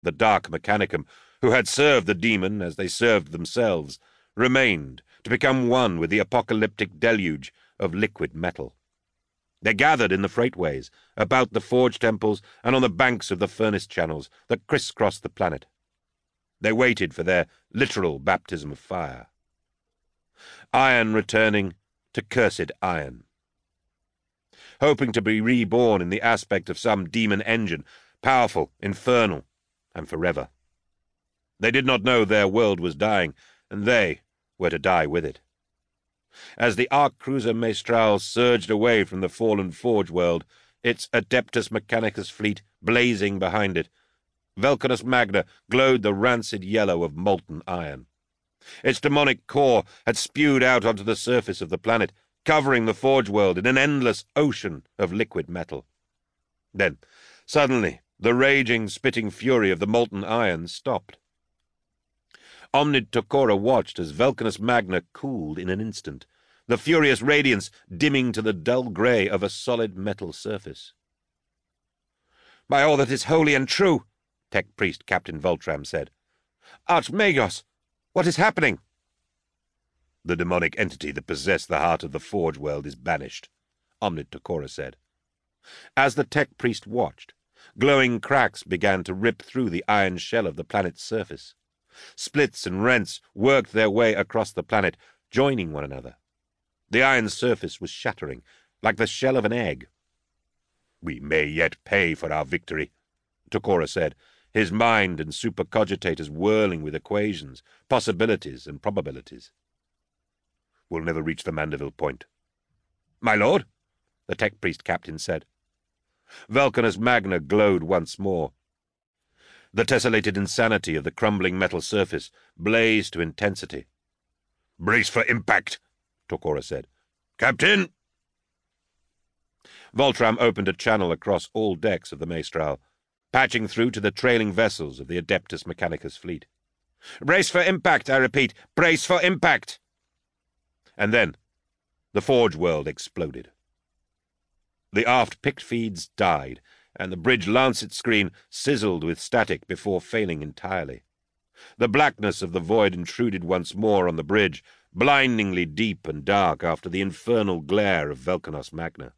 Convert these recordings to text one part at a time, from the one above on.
The dark mechanicum, who had served the demon as they served themselves, remained to become one with the apocalyptic deluge of liquid metal. They gathered in the freightways, about the forge temples, and on the banks of the furnace channels that crisscrossed the planet. They waited for their literal baptism of fire. Iron returning to cursed iron. Hoping to be reborn in the aspect of some demon engine, powerful, infernal, and forever. They did not know their world was dying, and they were to die with it. As the arc-cruiser Maestral surged away from the fallen Forge world, its Adeptus Mechanicus fleet blazing behind it, Vulcanus Magna glowed the rancid yellow of molten iron. Its demonic core had spewed out onto the surface of the planet, covering the Forge world in an endless ocean of liquid metal. Then, suddenly, the raging, spitting fury of the molten iron stopped. Omnid Tokora watched as Vulcanus Magna cooled in an instant, the furious radiance dimming to the dull grey of a solid metal surface. "By all that is holy and true," Tech Priest Captain Voltram said. "Archmagos, what is happening?" "The demonic entity that possessed the heart of the Forge world is banished," Omnid Tokora said. As the Tech Priest watched, glowing cracks began to rip through the iron shell of the planet's surface. Splits and rents worked their way across the planet, joining one another. The iron surface was shattering, like the shell of an egg. "We may yet pay for our victory," Tokora said, his mind and supercogitators whirling with equations, possibilities, and probabilities. "We'll never reach the Mandeville Point." "My lord," the Tech Priest Captain said. Vulcanus Magna glowed once more. The tessellated insanity of the crumbling metal surface blazed to intensity. "Brace for impact," Tokora said. "Captain!" Voltram opened a channel across all decks of the Maestral, patching through to the trailing vessels of the Adeptus Mechanicus fleet. "Brace for impact, I repeat! Brace for impact!" And then the Forge world exploded. The aft pict feeds died, and the bridge lancet screen sizzled with static before failing entirely. The blackness of the void intruded once more on the bridge, blindingly deep and dark after the infernal glare of Vulcanus Magna.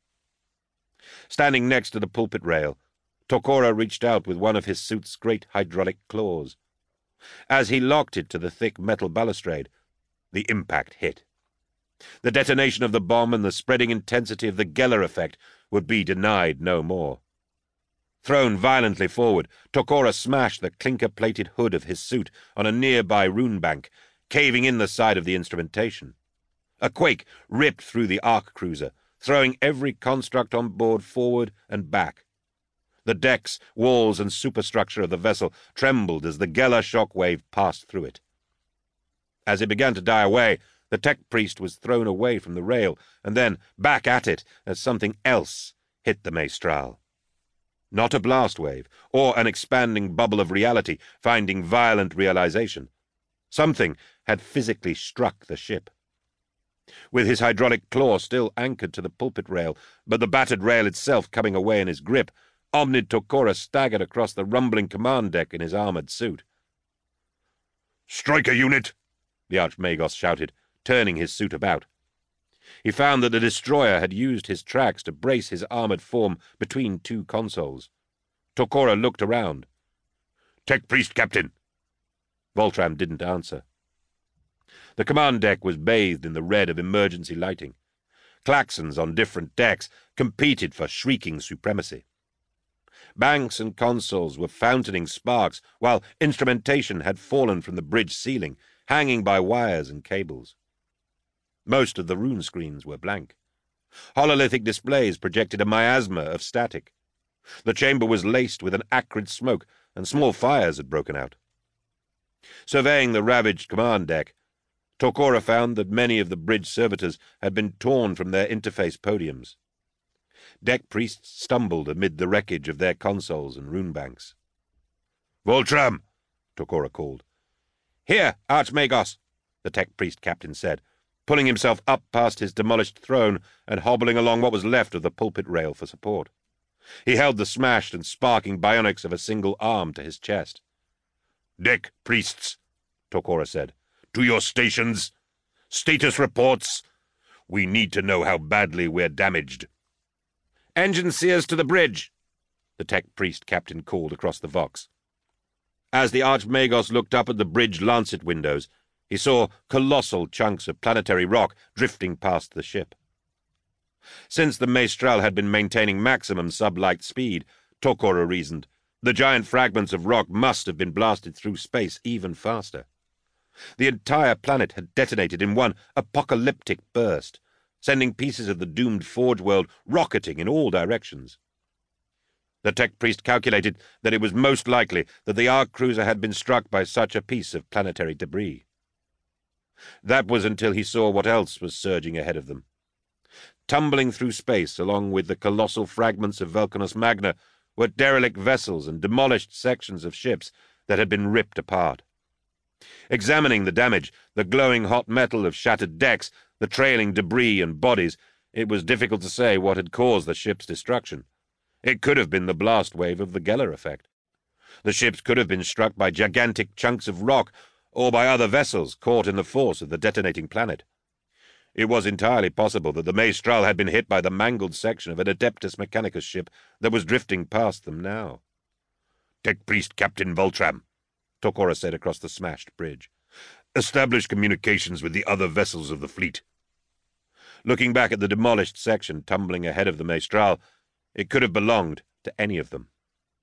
Standing next to the pulpit rail, Tokora reached out with one of his suit's great hydraulic claws. As he locked it to the thick metal balustrade, the impact hit. The detonation of the bomb and the spreading intensity of the Geller effect would be denied no more. Thrown violently forward, Tokora smashed the clinker-plated hood of his suit on a nearby rune bank, caving in the side of the instrumentation. A quake ripped through the arc-cruiser, throwing every construct on board forward and back. The decks, walls, and superstructure of the vessel trembled as the Geller shockwave passed through it. As it began to die away, the Tech Priest was thrown away from the rail, and then back at it as something else hit the Maestral. Not a blast wave, or an expanding bubble of reality finding violent realization. Something had physically struck the ship. With his hydraulic claw still anchored to the pulpit rail, but the battered rail itself coming away in his grip, Omnid Tokora staggered across the rumbling command deck in his armored suit. "Striker unit!" the Archmagos shouted, turning his suit about. He found that the destroyer had used his tracks to brace his armored form between two consoles. Tokora looked around. "Tech Priest Captain!" Voltram didn't answer. The command deck was bathed in the red of emergency lighting. Klaxons on different decks competed for shrieking supremacy. Banks and consoles were fountaining sparks, while instrumentation had fallen from the bridge ceiling, hanging by wires and cables. Most of the rune screens were blank. Hololithic displays projected a miasma of static. The chamber was laced with an acrid smoke, and small fires had broken out. Surveying the ravaged command deck, Tokora found that many of the bridge servitors had been torn from their interface podiums. Deck priests stumbled amid the wreckage of their consoles and rune banks. "Voltram!" Tokora called. "Here, Archmagos," the Tech Priest Captain said, pulling himself up past his demolished throne and hobbling along what was left of the pulpit rail for support. He held the smashed and sparking bionics of a single arm to his chest. "Deck, priests," Tokora said. "To your stations. Status reports. We need to know how badly we're damaged." "Engine seers to the bridge," the tech priest captain called across the Vox. As the Archmagos looked up at the bridge lancet windows, he saw colossal chunks of planetary rock drifting past the ship. Since the Maestral had been maintaining maximum sublight speed, Tokora reasoned, the giant fragments of rock must have been blasted through space even faster. The entire planet had detonated in one apocalyptic burst, sending pieces of the doomed Forge world rocketing in all directions. The tech priest calculated that it was most likely that the Ark cruiser had been struck by such a piece of planetary debris. That was until he saw what else was surging ahead of them. Tumbling through space along with the colossal fragments of Vulcanus Magna were derelict vessels and demolished sections of ships that had been ripped apart. Examining the damage, the glowing hot metal of shattered decks, the trailing debris and bodies, it was difficult to say what had caused the ship's destruction. It could have been the blast wave of the Geller effect. The ships could have been struck by gigantic chunks of rock or by other vessels caught in the force of the detonating planet. It was entirely possible that the Maestral had been hit by the mangled section of an Adeptus Mechanicus ship that was drifting past them now. "Tech Priest Captain Voltram," Tokora said across the smashed bridge. "Establish communications with the other vessels of the fleet." Looking back at the demolished section tumbling ahead of the Maestral, it could have belonged to any of them.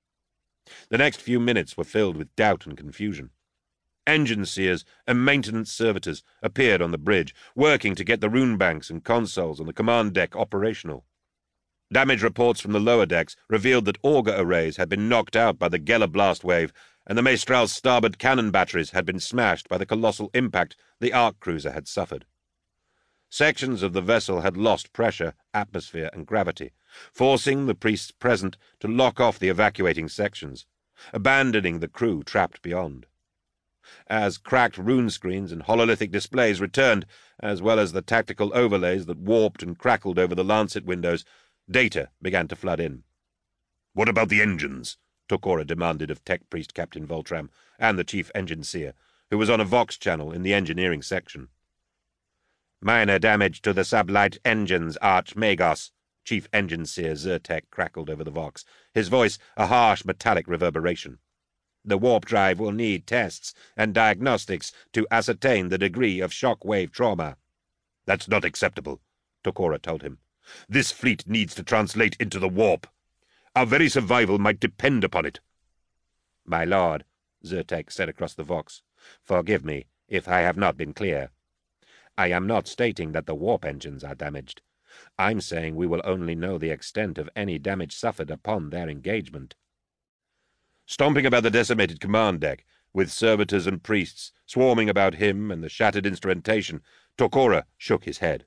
The next few minutes were filled with doubt and confusion. Engine seers and maintenance servitors appeared on the bridge, working to get the rune banks and consoles on the command deck operational. Damage reports from the lower decks revealed that auger arrays had been knocked out by the Geller blast wave, and the Maestral's starboard cannon batteries had been smashed by the colossal impact the Ark cruiser had suffered. Sections of the vessel had lost pressure, atmosphere, and gravity, forcing the priests present to lock off the evacuating sections, abandoning the crew trapped beyond. As cracked rune screens and hololithic displays returned, as well as the tactical overlays that warped and crackled over the lancet windows, data began to flood in. "What about the engines?" Tokora demanded of Tech Priest Captain Voltram and the Chief Engine Seer, who was on a Vox channel in the engineering section. "Minor damage to the sublight engines, Archmagos," Chief Engine Seer Zyrtec crackled over the Vox, his voice a harsh metallic reverberation. "The warp drive will need tests and diagnostics to ascertain the degree of shock wave trauma." "That's not acceptable," Tokora told him. "This fleet needs to translate into the warp. Our very survival might depend upon it." "My lord," Zyrtec said across the Vox, "forgive me if I have not been clear. I am not stating that the warp engines are damaged. I'm saying we will only know the extent of any damage suffered upon their engagement." Stomping about the decimated command deck, with servitors and priests swarming about him and the shattered instrumentation, Tokora shook his head.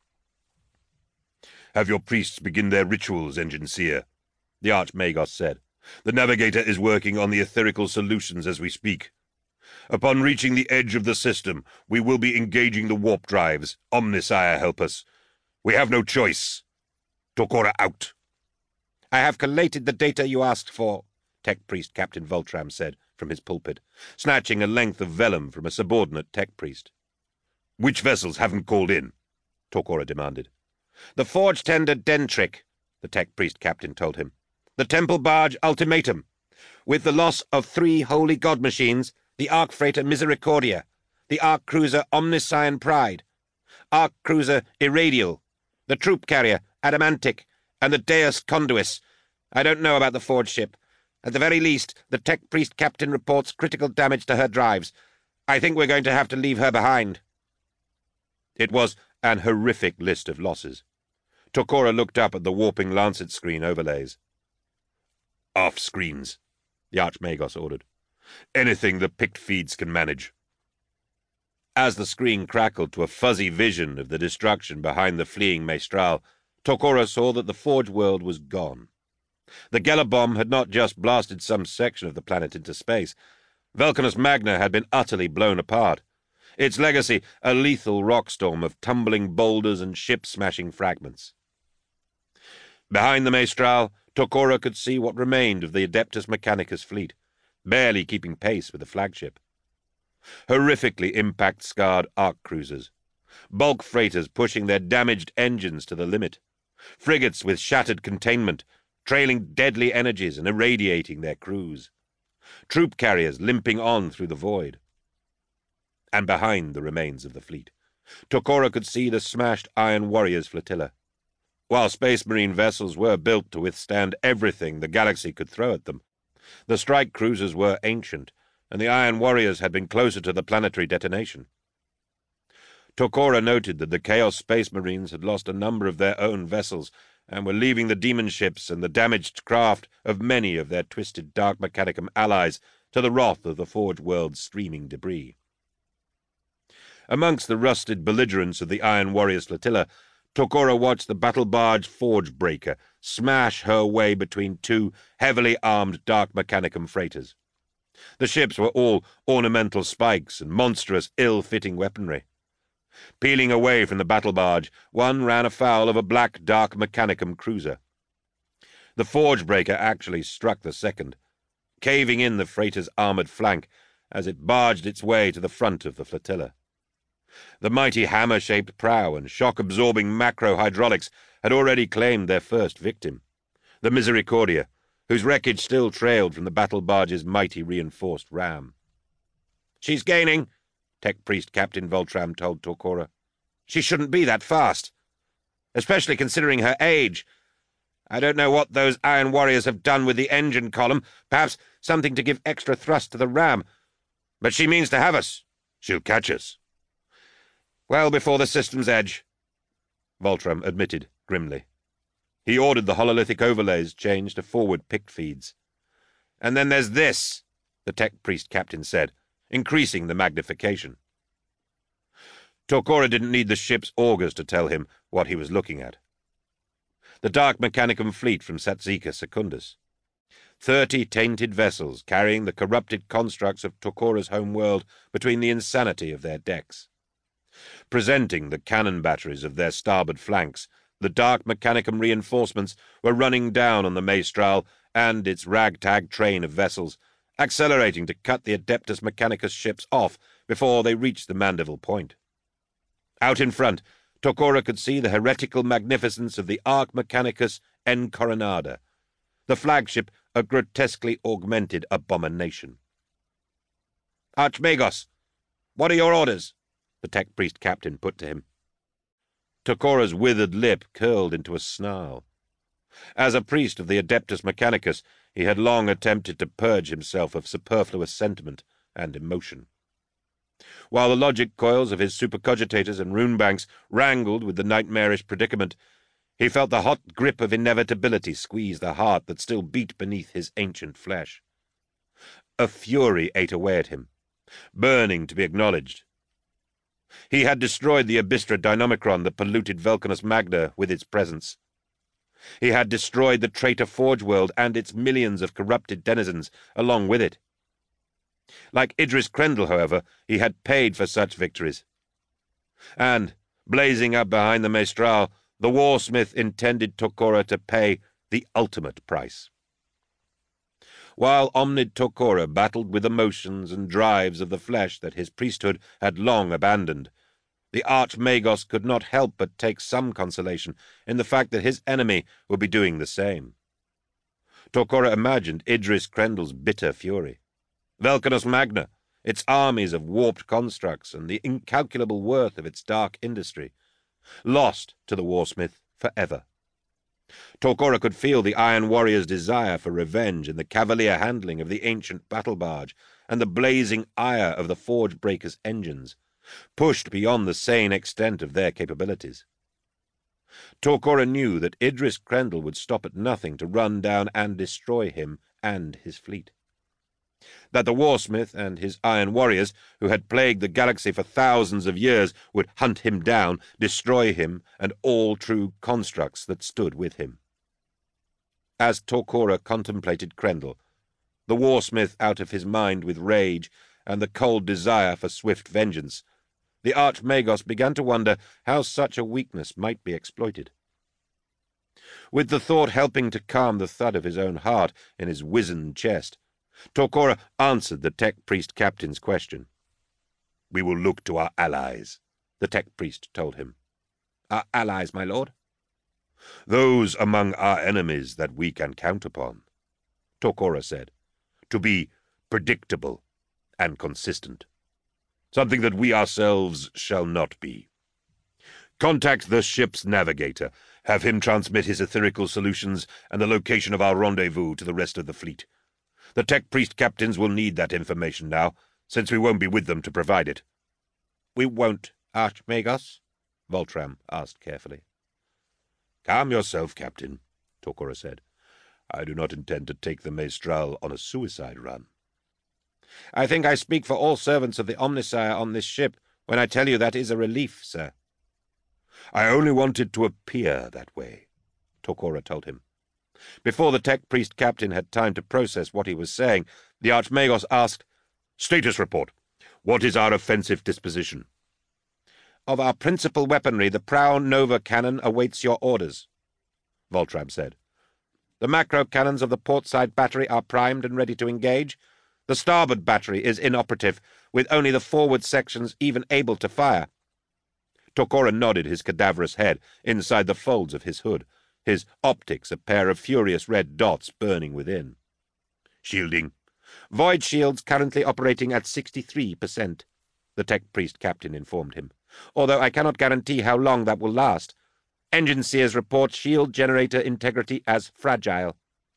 "Have your priests begin their rituals, Engine Seer," the Archmagos said. "The Navigator is working on the etherical solutions as we speak. Upon reaching the edge of the system, we will be engaging the warp drives. Omnissiah help us. We have no choice. Tokora out." "I have collated the data you asked for," Tech Priest Captain Voltram said from his pulpit, snatching a length of vellum from a subordinate Tech Priest. "Which vessels haven't called in?" Tokora demanded. "The Forge Tender Dentric," the Tech Priest Captain told him. "The Temple Barge Ultimatum. With the loss of 3 Holy God Machines, the Ark Freighter Misericordia, the Ark Cruiser Omniscion Pride, Ark Cruiser Irradial, the Troop Carrier Adamantic, and the Deus Conduis. I don't know about the Forge ship. At the very least, the Tech Priest Captain reports critical damage to her drives. I think we're going to have to leave her behind." It was an horrific list of losses. Tokora looked up at the warping Lancet screen overlays. "Off screens," the Archmagos ordered. "Anything the picked feeds can manage." As the screen crackled to a fuzzy vision of the destruction behind the fleeing Maestral, Tokora saw that the Forge world was gone. The Geller bomb had not just blasted some section of the planet into space. Vulcanus Magna had been utterly blown apart. Its legacy, a lethal rock storm of tumbling boulders and ship-smashing fragments. Behind the Maestral, Tokora could see what remained of the Adeptus Mechanicus fleet, barely keeping pace with the flagship. Horrifically impact-scarred arc cruisers, bulk freighters pushing their damaged engines to the limit, frigates with shattered containment, trailing deadly energies and irradiating their crews, troop carriers limping on through the void. And behind the remains of the fleet, Tokora could see the smashed Iron Warriors flotilla. While Space Marine vessels were built to withstand everything the galaxy could throw at them, the strike cruisers were ancient, and the Iron Warriors had been closer to the planetary detonation. Tokora noted that the Chaos Space Marines had lost a number of their own vessels and were leaving the demon ships and the damaged craft of many of their twisted Dark Mechanicum allies to the wrath of the Forge World's streaming debris. Amongst the rusted belligerents of the Iron Warriors flotilla, Tokora watched the battle barge Forge Breaker smash her way between two heavily armed Dark Mechanicum freighters. The ships were all ornamental spikes and monstrous, ill-fitting weaponry. Peeling away from the battle barge, one ran afoul of a black Dark Mechanicum cruiser. The Forge Breaker actually struck the second, caving in the freighter's armored flank as it barged its way to the front of the flotilla. The mighty hammer-shaped prow and shock-absorbing macro-hydraulics had already claimed their first victim, the Misericordia, whose wreckage still trailed from the battle barge's mighty reinforced ram. "She's gaining," Tech Priest Captain Voltram told Tokora. "She shouldn't be that fast, especially considering her age. I don't know what those Iron Warriors have done with the engine column, perhaps something to give extra thrust to the ram, but she means to have us. She'll catch us." "Well before the system's edge," Voltram admitted grimly. He ordered the hololithic overlays changed to forward pict feeds. "And then there's this," the Tech Priest Captain said, increasing the magnification. Tokora didn't need the ship's augers to tell him what he was looking at. The Dark Mechanicum fleet from Satsika Secundus. 30 tainted vessels carrying the corrupted constructs of Tokora's home world between the insanity of their decks. Presenting the cannon batteries of their starboard flanks, the Dark Mechanicum reinforcements were running down on the Maestral and its ragtag train of vessels, accelerating to cut the Adeptus Mechanicus ships off before they reached the Mandeville Point. Out in front, Tokora could see the heretical magnificence of the Arc Mechanicus Encoronada, the flagship a grotesquely augmented abomination. "Archmagos, what are your orders?" the Tech Priest Captain put to him. Tokora's withered lip curled into a snarl. As a priest of the Adeptus Mechanicus, he had long attempted to purge himself of superfluous sentiment and emotion. While the logic coils of his supercogitators and runebanks wrangled with the nightmarish predicament, he felt the hot grip of inevitability squeeze the heart that still beat beneath his ancient flesh. A fury ate away at him, burning to be acknowledged. He had destroyed the Abystra Dynamicron that polluted Vulcanus Magna with its presence. He had destroyed the traitor Forge World and its millions of corrupted denizens along with it. Like Idris Krendel, however, he had paid for such victories. And, blazing up behind the Maestral, the Warsmith intended Tokora to pay the ultimate price. While Omnid Tokora battled with emotions and drives of the flesh that his priesthood had long abandoned, the Archmagos could not help but take some consolation in the fact that his enemy would be doing the same. Tokora imagined Idris Krendel's bitter fury. Vulcanus Magna, its armies of warped constructs, and the incalculable worth of its dark industry, lost to the Warsmith forever. Tokora could feel the Iron Warrior's desire for revenge in the cavalier handling of the ancient battle barge and the blazing ire of the Forge Breaker's engines, pushed beyond the sane extent of their capabilities. Tokora knew that Idris Krendel would stop at nothing to run down and destroy him and his fleet. That the Warsmith and his Iron Warriors, who had plagued the galaxy for thousands of years, would hunt him down, destroy him, and all true constructs that stood with him. As Tokora contemplated Krendel, the Warsmith out of his mind with rage and the cold desire for swift vengeance, the Archmagos began to wonder how such a weakness might be exploited. With the thought helping to calm the thud of his own heart in his wizened chest, Torquora answered the tech priest captain's question. "We will look to our allies," the tech priest told him. "Our allies, my lord?" "Those among our enemies that we can count upon," Torquora said, "to be predictable and consistent. Something that we ourselves shall not be. Contact the ship's navigator. Have him transmit his etherical solutions and the location of our rendezvous to the rest of the fleet. The tech priest captains will need that information now, since we won't be with them to provide it." "We won't, Archmagos?" Voltram asked carefully. "Calm yourself, Captain," Torquora said. "I do not intend to take the Maestral on a suicide run." "I think I speak for all servants of the Omnissiah on this ship when I tell you that is a relief, sir." "I only want it to appear that way," Torquora told him. Before the tech priest captain had time to process what he was saying, the Archmagos asked, "Status report. What is our offensive disposition?" "Of our principal weaponry, the Prow Nova cannon awaits your orders," Voltram said. "The macro cannons of the portside battery are primed and ready to engage. The starboard battery is inoperative, with only the forward sections even able to fire." Torquora nodded his cadaverous head inside the folds of his hood, his optics a pair of furious red dots burning within. "Shielding?" "Void shields currently operating at 63%, the tech priest captain informed him, although I cannot guarantee how long that will last. Engine seers report shield generator integrity as fragile."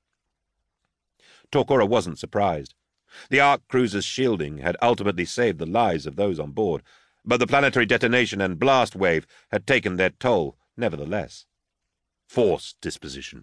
Torquora wasn't surprised. The Ark cruiser's shielding had ultimately saved the lives of those on board, but the planetary detonation and blast wave had taken their toll nevertheless. "Force disposition?"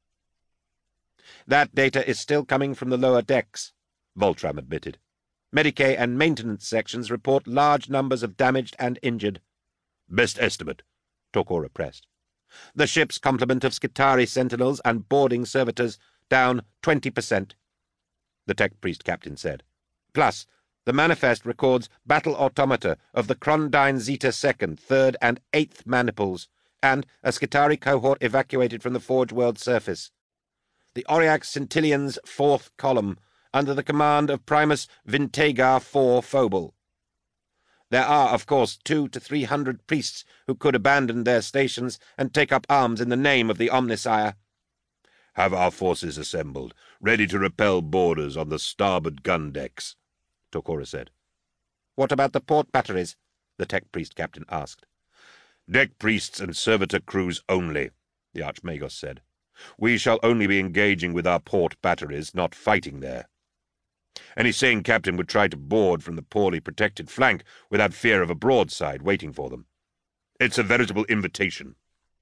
"That data is still coming from the lower decks," Voltram admitted. "Medicae and maintenance sections report large numbers of damaged and injured." "Best estimate?" Torquora pressed. "The ship's complement of Skitarii sentinels and boarding servitors down 20%, the tech priest captain said. "Plus, the manifest records battle automata of the Krondine Zeta 2nd, 3rd, and 8th maniples, and a Skitarii cohort evacuated from the Forge World surface. The Auriax Centillions' 4th column, under the command of Primus Vintegar IV Phobal. There are, of course, 200 to 300 priests who could abandon their stations and take up arms in the name of the Omnissiah." "Have our forces assembled, ready to repel boarders on the starboard gun decks," Torquora said. "What about the port batteries?" the tech priest captain asked. "Deck priests and servitor crews only," the Archmagos said. "We shall only be engaging with our port batteries, not fighting there. Any sane captain would try to board from the poorly protected flank without fear of a broadside waiting for them. It's a veritable invitation."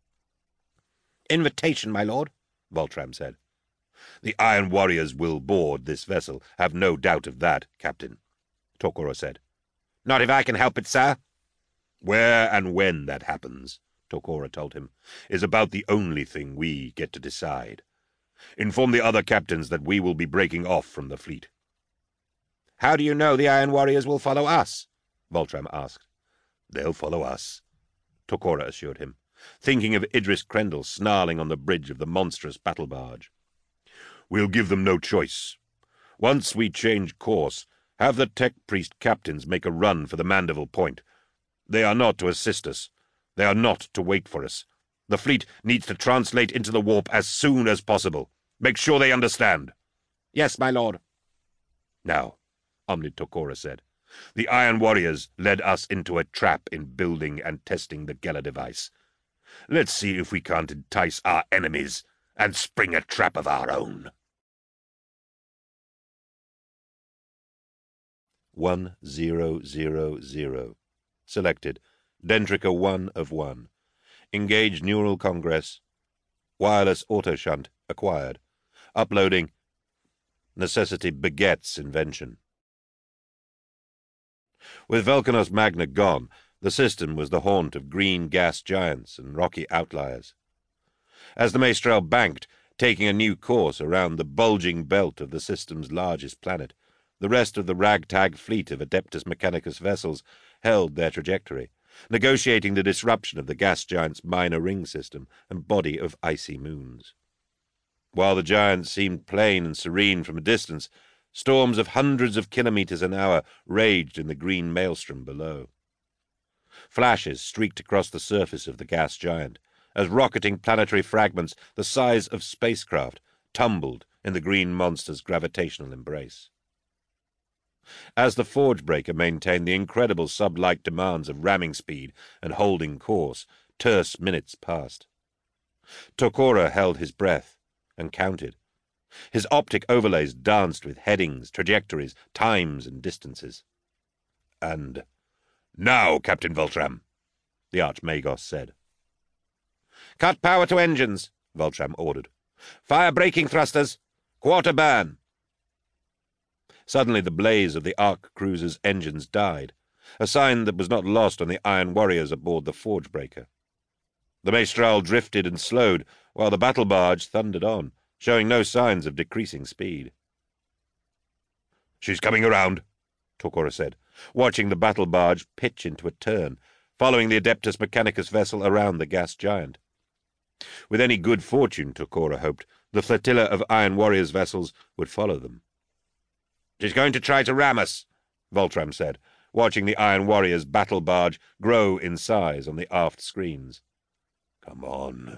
"Invitation, my lord," Voltram said. "The Iron Warriors will board this vessel, have no doubt of that, Captain," Torquora said. "Not if I can help it, sir." "Where and when that happens," Torquora told him, "is about the only thing we get to decide. Inform the other captains that we will be breaking off from the fleet." "How do you know the Iron Warriors will follow us?" Voltram asked. "They'll follow us," Torquora assured him, thinking of Idris Krendel snarling on the bridge of the monstrous battle barge. "We'll give them no choice. Once we change course, have the tech priest captains make a run for the Mandeville Point. They are not to assist us. They are not to wait for us. The fleet needs to translate into the warp as soon as possible. Make sure they understand." "Yes, my lord." "Now," Omnid Torquora said, "the Iron Warriors led us into a trap in building and testing the Geller device. Let's see if we can't entice our enemies and spring a trap of our own." 1000. Selected. Dendrica 1 of 1. Engage neural congress. Wireless autoshunt acquired. Uploading. Necessity begets invention. With Velkanos Magna gone, the system was the haunt of green gas giants and rocky outliers. As the Maestral banked, taking a new course around the bulging belt of the system's largest planet, the rest of the ragtag fleet of Adeptus Mechanicus vessels held their trajectory, negotiating the disruption of the gas giant's minor ring system and body of icy moons. While the giant seemed plain and serene from a distance, storms of hundreds of kilometers an hour raged in the green maelstrom below. Flashes streaked across the surface of the gas giant, as rocketing planetary fragments the size of spacecraft tumbled in the green monster's gravitational embrace. As the forge breaker maintained the incredible sub-light demands of ramming speed and holding course, terse minutes passed. Tokora held his breath and counted. His optic overlays danced with headings, trajectories, times, and distances. "And now, Captain Voltram," the Archmagos said. "Cut power to engines," Voltram ordered. "Fire braking thrusters. Quarter burn." Suddenly the blaze of the Ark cruiser's engines died, a sign that was not lost on the iron warriors aboard the forge breaker. The Maestral drifted and slowed, while the battle barge thundered on, showing no signs of decreasing speed. "She's coming around," Tokora said, watching the battle barge pitch into a turn, following the Adeptus Mechanicus vessel around the gas giant. With any good fortune, Tokora hoped, the flotilla of Iron Warriors' vessels would follow them. "She's going to try to ram us," Voltram said, watching the Iron Warriors' battle barge grow in size on the aft screens. Come on,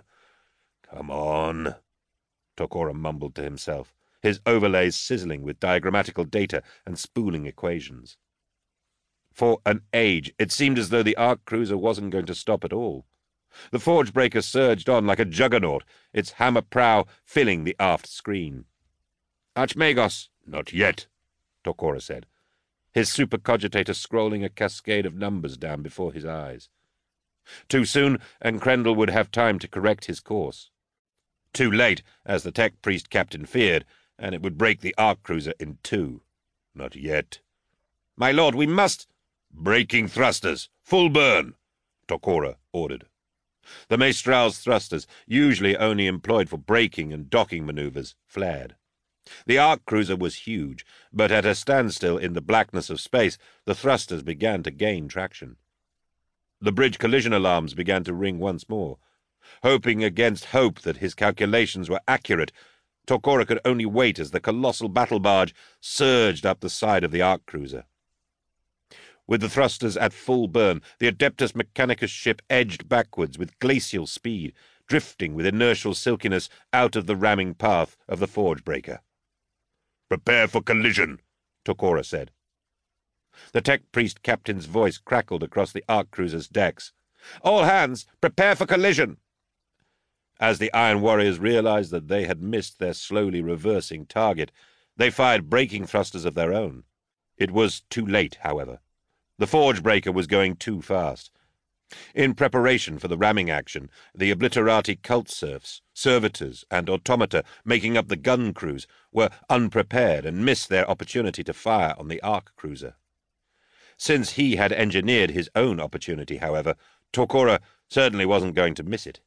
Tokora mumbled to himself, his overlays sizzling with diagrammatical data and spooling equations. For an age, it seemed as though the Ark cruiser wasn't going to stop at all. The forge breaker surged on like a juggernaut, its hammer prow filling the aft screen. "Archmagos!" "Not yet," Tokora said, his supercogitator scrolling a cascade of numbers down before his eyes. Too soon, and Krendel would have time to correct his course. Too late, as the tech priest captain feared, and it would break the Ark cruiser in two. "Not yet." "My lord, we must—" "Braking thrusters! Full burn!" Tokora ordered. The Maestral's thrusters, usually only employed for braking and docking maneuvers, flared. The Ark cruiser was huge, but at a standstill in the blackness of space, the thrusters began to gain traction. The bridge collision alarms began to ring once more. Hoping against hope that his calculations were accurate, Tokora could only wait as the colossal battle barge surged up the side of the Ark cruiser. With the thrusters at full burn, the Adeptus Mechanicus ship edged backwards with glacial speed, drifting with inertial silkiness out of the ramming path of the forge breaker. "Prepare for collision," Tokora said. The tech priest captain's voice crackled across the Ark cruiser's decks. "All hands, prepare for collision!" As the Iron Warriors realized that they had missed their slowly reversing target, they fired braking thrusters of their own. It was too late, however. The forge breaker was going too fast. In preparation for the ramming action, the obliterati cult serfs, servitors, and automata making up the gun crews were unprepared and missed their opportunity to fire on the Ark cruiser. Since he had engineered his own opportunity, however, Tokora certainly wasn't going to miss it.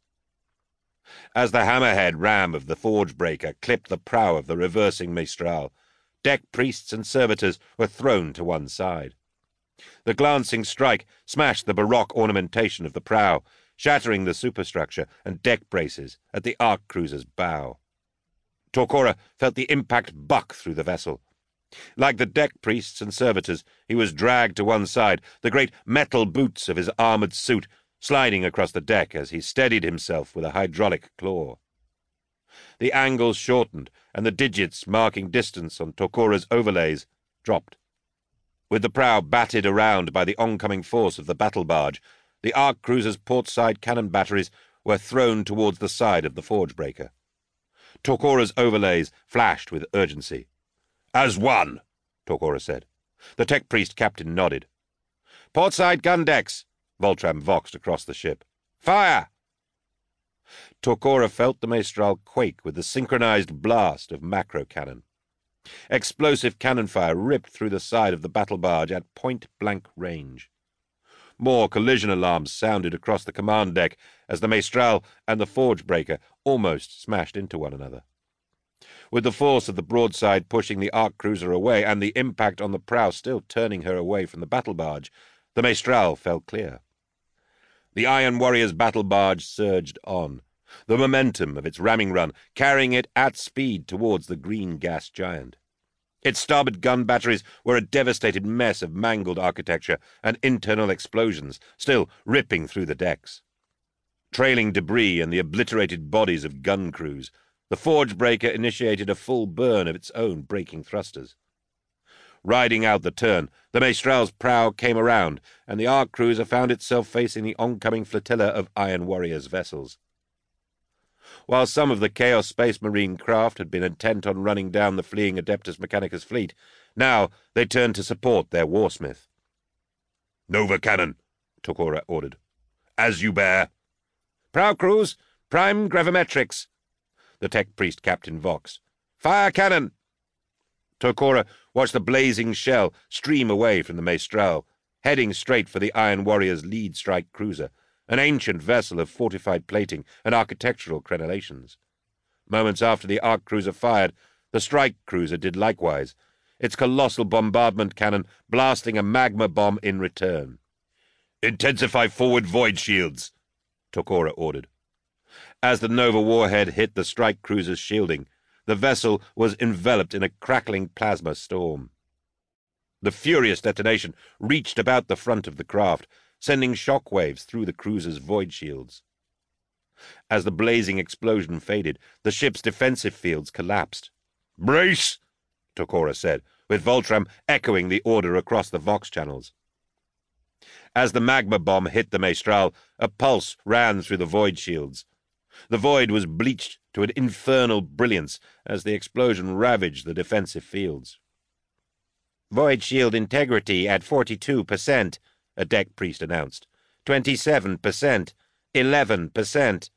As the hammerhead ram of the forge breaker clipped the prow of the reversing Maestral, deck priests and servitors were thrown to one side. The glancing strike smashed the baroque ornamentation of the prow, shattering the superstructure and deck braces at the Ark cruiser's bow. Tokora felt the impact buck through the vessel. Like the deck priests and servitors, he was dragged to one side, the great metal boots of his armored suit sliding across the deck as he steadied himself with a hydraulic claw. The angles shortened, and the digits marking distance on Tokora's overlays dropped. With the prow batted around by the oncoming force of the battle barge, the Ark cruiser's port-side cannon batteries were thrown towards the side of the forge breaker. Tokora's overlays flashed with urgency. "As one," Tokora said. The tech priest captain nodded. "Port-side gun decks," Voltram voxed across the ship. "Fire!" Tokora felt the Maestral quake with the synchronized blast of macro cannon. Explosive cannon fire ripped through the side of the battle barge at point-blank range. More collision alarms sounded across the command deck as the Maestral and the forge breaker almost smashed into one another. With the force of the broadside pushing the Ark cruiser away and the impact on the prow still turning her away from the battle barge, the Maestral fell clear. The Iron Warrior's battle barge surged on, the momentum of its ramming run carrying it at speed towards the green gas giant. Its starboard gun batteries were a devastated mess of mangled architecture and internal explosions, still ripping through the decks. Trailing debris and the obliterated bodies of gun crews, the forge breaker initiated a full burn of its own braking thrusters. Riding out the turn, the Maestral's prow came around, and the Ark cruiser found itself facing the oncoming flotilla of Iron Warrior's vessels. While some of the Chaos Space Marine craft had been intent on running down the fleeing Adeptus Mechanicus fleet, now they turned to support their warsmith. "Nova cannon," Tokora ordered. "As you bear." "Prow crews, prime gravimetrics," the tech priest Captain Vox. "Fire cannon." Tokora watched the blazing shell stream away from the Maestral, heading straight for the Iron Warrior's lead strike cruiser, an ancient vessel of fortified plating and architectural crenellations. Moments after the Ark cruiser fired, the strike cruiser did likewise, its colossal bombardment cannon blasting a magma bomb in return. "Intensify forward void shields," Tokora ordered. As the Nova warhead hit the strike cruiser's shielding, the vessel was enveloped in a crackling plasma storm. The furious detonation reached about the front of the craft, sending shock waves through the cruiser's void shields. As the blazing explosion faded, the ship's defensive fields collapsed. "Brace!" Tokora said, with Voltram echoing the order across the Vox channels. As the magma bomb hit the Maestral, a pulse ran through the void shields. The void was bleached to an infernal brilliance as the explosion ravaged the defensive fields. "Void shield integrity at 42%, a deck priest announced. 27%, 11%.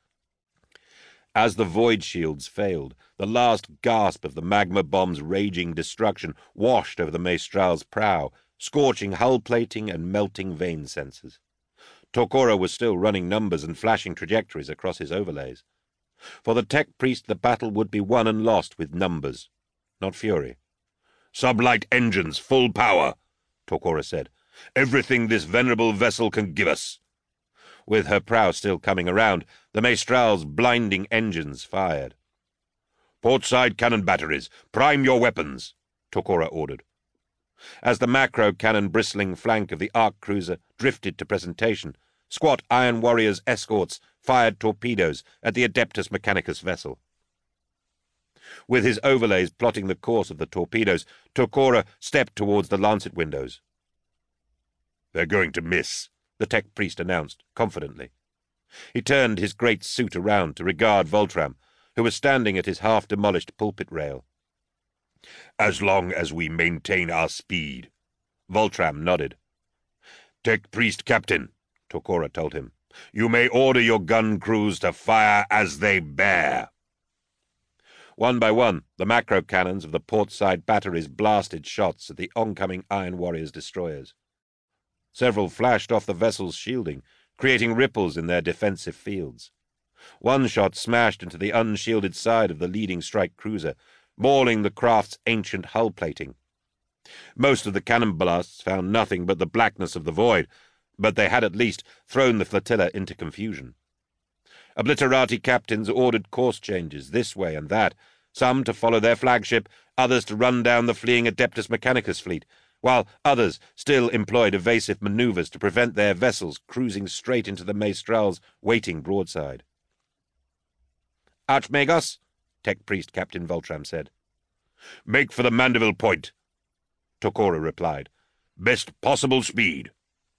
As the void shields failed, the last gasp of the magma bomb's raging destruction washed over the Maestral's prow, scorching hull plating and melting vane sensors. Tokora was still running numbers and flashing trajectories across his overlays. For the tech priest, the battle would be won and lost with numbers, not fury. "Sublight engines, full power," Tokora said. "Everything this venerable vessel can give us." With her prow still coming around, the Maestral's blinding engines fired. "Portside cannon batteries, prime your weapons," Tokora ordered. As the macro cannon bristling flank of the Ark cruiser drifted to presentation, squat Iron Warrior's escorts fired torpedoes at the Adeptus Mechanicus vessel. With his overlays plotting the course of the torpedoes, Tokora stepped towards the lancet windows. "They're going to miss," the tech priest announced confidently. He turned his great suit around to regard Voltram, who was standing at his half-demolished pulpit rail. "As long as we maintain our speed." Voltram nodded. "Tech priest captain," Tokora told him, "you may order your gun crews to fire as they bear." One by one, the macro cannons of the portside batteries blasted shots at the oncoming Iron Warrior's destroyers. Several flashed off the vessel's shielding, creating ripples in their defensive fields. One shot smashed into the unshielded side of the leading strike cruiser, mauling the craft's ancient hull plating. Most of the cannon blasts found nothing but the blackness of the void, but they had at least thrown the flotilla into confusion. Obliterati captains ordered course changes this way and that, some to follow their flagship, others to run down the fleeing Adeptus Mechanicus fleet, while others still employed evasive maneuvers to prevent their vessels cruising straight into the Maestral's waiting broadside. "Archmagos," Tech Priest Captain Voltram said. "Make for the Mandeville Point," Tokora replied. "Best possible speed."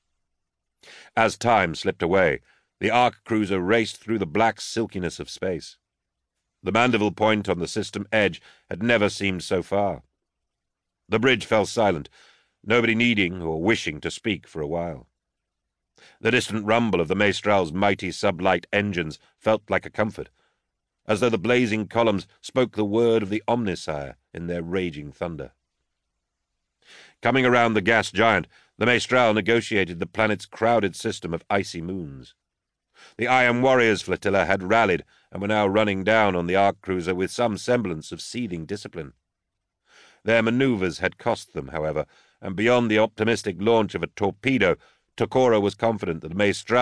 As time slipped away, the Ark cruiser raced through the black silkiness of space. The Mandeville Point on the system edge had never seemed so far. The bridge fell silent, nobody needing or wishing to speak for a while. The distant rumble of the Maestral's mighty sublight engines felt like a comfort, as though the blazing columns spoke the word of the Omnissiah in their raging thunder. Coming around the gas giant, the Maestral negotiated the planet's crowded system of icy moons. The Iron Warriors flotilla had rallied and were now running down on the Ark cruiser with some semblance of seething discipline. Their maneuvers had cost them, however, and beyond the optimistic launch of a torpedo, Tokora was confident that the Maestral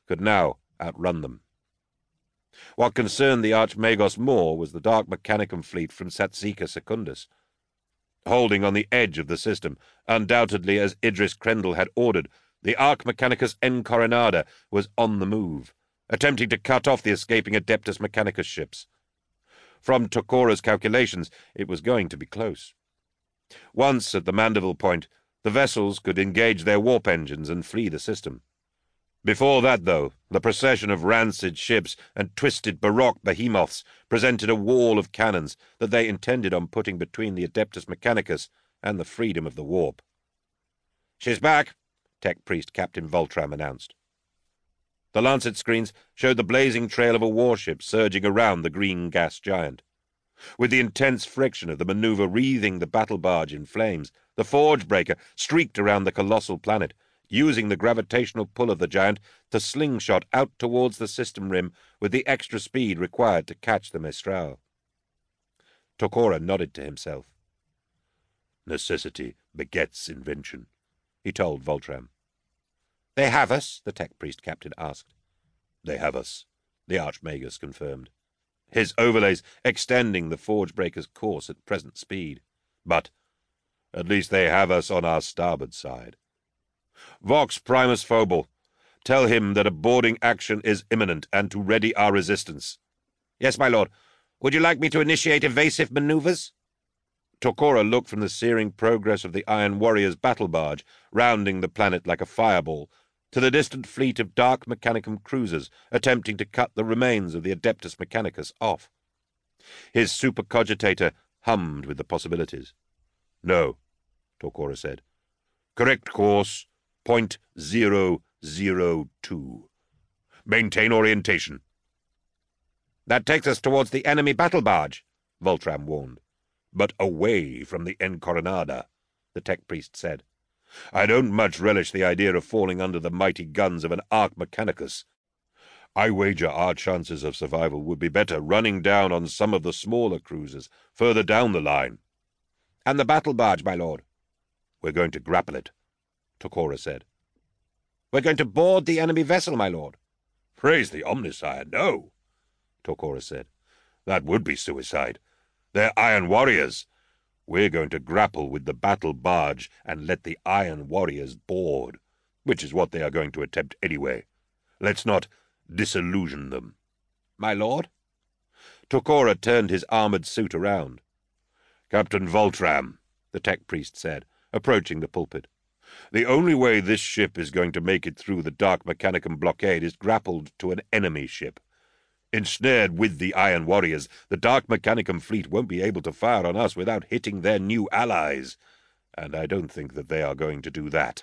could now outrun them. What concerned the Archmagos more was the Dark Mechanicum fleet from Satsika Secundus. Holding on the edge of the system, undoubtedly as Idris Krendel had ordered, the Arch Mechanicus Encoronada was on the move, attempting to cut off the escaping Adeptus Mechanicus ships. From Tokora's calculations, it was going to be close. Once at the Mandeville Point, the vessels could engage their warp engines and flee the system. Before that, though, the procession of rancid ships and twisted baroque behemoths presented a wall of cannons that they intended on putting between the Adeptus Mechanicus and the freedom of the warp. "She's back," Tech Priest Captain Voltram announced. The Lancet screens showed the blazing trail of a warship surging around the green gas giant. With the intense friction of the maneuver wreathing the battle barge in flames, the Forge Breaker streaked around the colossal planet, using the gravitational pull of the giant to slingshot out towards the system rim with the extra speed required to catch the Mestral. Tokora nodded to himself. "Necessity begets invention," he told Voltram. "They have us?" the Tech Priest Captain asked. "They have us," the Archmagus confirmed, his overlays extending the Forge Breaker's course at present speed. "But at least they have us on our starboard side. Vox Primus Phobal, tell him that a boarding action is imminent and to ready our resistance." "Yes, my lord. Would you like me to initiate evasive maneuvers?" Tokora looked from the searing progress of the Iron Warrior's battle barge, rounding the planet like a fireball, to the distant fleet of Dark Mechanicum cruisers attempting to cut the remains of the Adeptus Mechanicus off. His supercogitator hummed with the possibilities. "No," Tokora said. "Correct course, 0.002. Maintain orientation." "That takes us towards the enemy battle barge," Voltram warned. "But away from the Encoronada," the Tech Priest said. "I don't much relish the idea of falling under the mighty guns of an Arch Mechanicus. I wager our chances of survival would be better running down on some of the smaller cruisers further down the line." "And the battle barge, my lord?" "We're going to grapple it," Tokora said. "We're going to board the enemy vessel, my lord." "Praise the Omnissiah, no," Tokora said. "That would be suicide. They're Iron Warriors. We're going to grapple with the battle barge and let the Iron Warriors board, which is what they are going to attempt anyway. Let's not disillusion them." "My lord?" Tokora turned his armored suit around. "Captain Voltram," the Tech Priest said, approaching the pulpit, "the only way this ship is going to make it through the Dark Mechanicum blockade is grappled to an enemy ship. Ensnared with the Iron Warriors, the Dark Mechanicum fleet won't be able to fire on us without hitting their new allies, and I don't think that they are going to do that."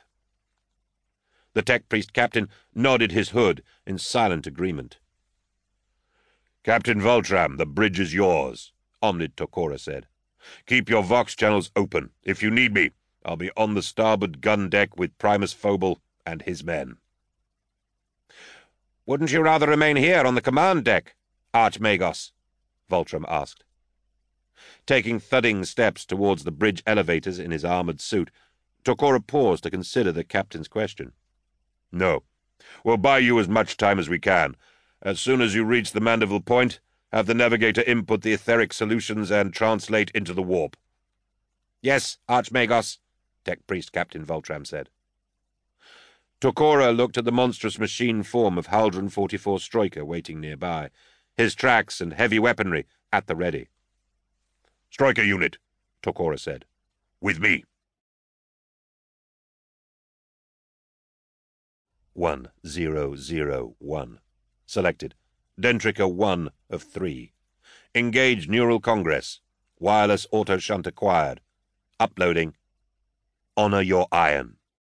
The Tech Priest Captain nodded his hood in silent agreement. "Captain Voltram, the bridge is yours," Omnid Tokora said. "Keep your Vox channels open. If you need me, I'll be on the starboard gun deck with Primus Phobal and his men." "Wouldn't you rather remain here on the command deck, Archmagos?" Voltram asked. Taking thudding steps towards the bridge elevators in his armored suit, Tokora paused to consider the captain's question. "No. We'll buy you as much time as we can. As soon as you reach the Mandeville Point, have the navigator input the etheric solutions and translate into the warp." "Yes, Archmagos," Tech Priest Captain Voltram said. Tokora looked at the monstrous machine form of Haldron 44 Stroiker waiting nearby, his tracks and heavy weaponry at the ready. "Stroiker unit," Tokora said. "With me." 1001. Selected. Dentrica 1 of 3. Engage Neural Congress. Wireless auto-shunt acquired. Uploading. Honor your iron.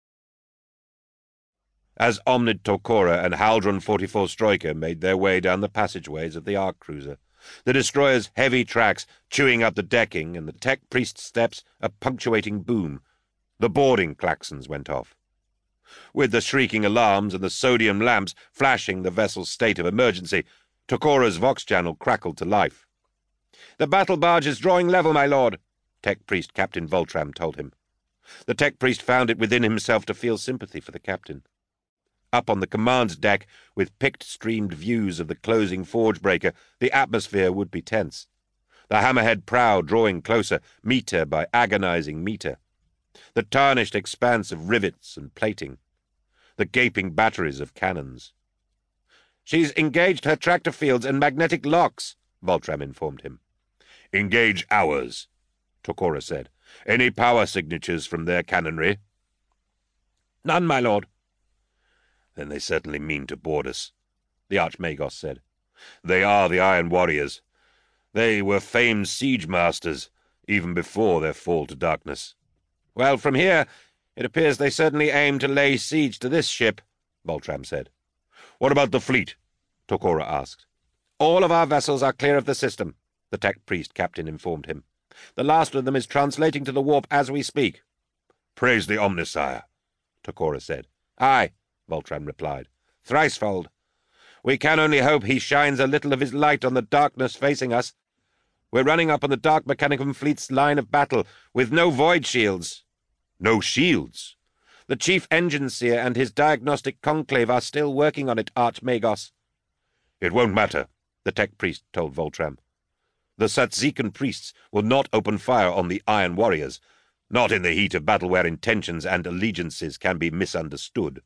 As Omnid Tokora and Haldron 44 Stroiker made their way down the passageways of the Ark cruiser, the destroyer's heavy tracks chewing up the decking and the Tech Priest's steps a punctuating boom, the boarding klaxons went off. With the shrieking alarms and the sodium lamps flashing the vessel's state of emergency, Tokora's Vox channel crackled to life. "The battle barge is drawing level, my lord," Tech Priest Captain Voltram told him. The Tech Priest found it within himself to feel sympathy for the captain. Up on the command deck, with pict-streamed views of the closing forge breaker, the atmosphere would be tense. The hammerhead prow drawing closer, metre by agonizing metre. The tarnished expanse of rivets and plating. The gaping batteries of cannons. "She's engaged her tractor fields and magnetic locks," Valtram informed him. "Engage ours," Tokora said. "Any power signatures from their cannonry?" "None, my lord." "Then they certainly mean to board us," the Archmagos said. "They are the Iron Warriors. They were famed siege masters, even before their fall to darkness." "Well, from here, it appears they certainly aim to lay siege to this ship," Valtram said. "What about the fleet?" Tokora asked. "All of our vessels are clear of the system," the tech priest captain informed him. "The last of them is translating to the warp as we speak." "Praise the Omnissiah," Tokora said. "Aye," Valtram replied. "Thricefold. We can only hope he shines a little of his light on the darkness facing us. We're running up on the Dark Mechanicum fleet's line of battle, with no void shields." "No shields?" "The chief engine seer and his diagnostic conclave are still working on it, Archmagos." "It won't matter," the tech priest told Valtram. "The Satzikan priests will not open fire on the Iron Warriors, not in the heat of battle where intentions and allegiances can be misunderstood.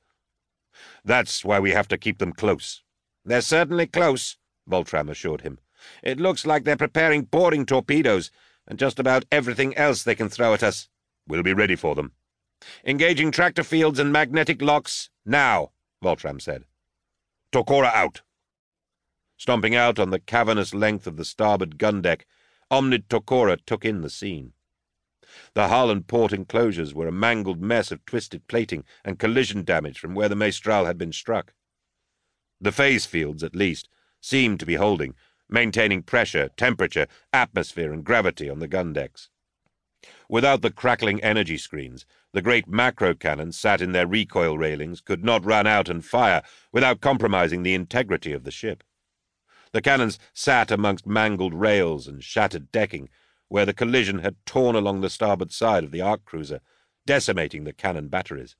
That's why we have to keep them close." "They're certainly close," Valtram assured him. "It looks like they're preparing boarding torpedoes, and just about everything else they can throw at us." "We'll be ready for them." "Engaging tractor fields and magnetic locks, now," Valtram said. "Tokora out." Stomping out on the cavernous length of the starboard gun deck, Omnid Tokora took in the scene. The hull and port enclosures were a mangled mess of twisted plating and collision damage from where the Maestral had been struck. The phase fields, at least, seemed to be holding, maintaining pressure, temperature, atmosphere, and gravity on the gun decks. Without the crackling energy screens, the great macro cannons sat in their recoil railings could not run out and fire without compromising the integrity of the ship. The cannons sat amongst mangled rails and shattered decking, where the collision had torn along the starboard side of the arc cruiser, decimating the cannon batteries.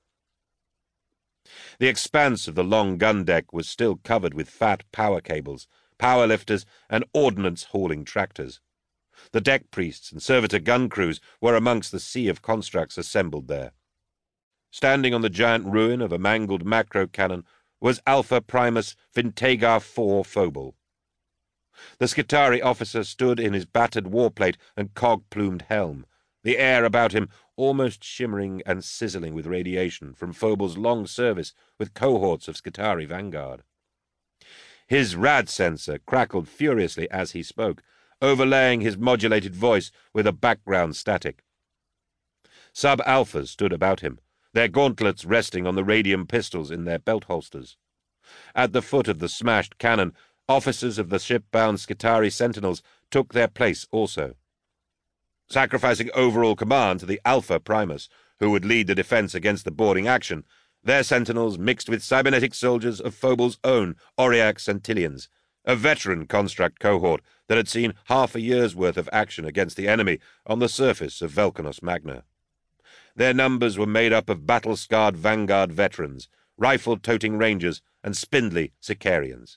The expanse of the long gun deck was still covered with fat power cables, power lifters, and ordnance-hauling tractors. The deck priests and servitor gun crews were amongst the sea of constructs assembled there. Standing on the giant ruin of a mangled macro cannon was Alpha Primus Vintegar IV Phobal. The Skitarii officer stood in his battered warplate and cog-plumed helm, the air about him almost shimmering and sizzling with radiation from Phobal's long service with cohorts of Skitarii vanguard. His rad sensor crackled furiously as he spoke, overlaying his modulated voice with a background static. Sub-alphas stood about him, their gauntlets resting on the radium pistols in their belt holsters. At the foot of the smashed cannon, officers of the ship-bound Skitarii sentinels took their place also, sacrificing overall command to the Alpha Primus, who would lead the defense against the boarding action, their sentinels mixed with cybernetic soldiers of Phobal's own Auriac Centillions, a veteran construct cohort that had seen half a year's worth of action against the enemy on the surface of Velkanos Magna. Their numbers were made up of battle-scarred vanguard veterans, rifle-toting rangers, and spindly Sicarians.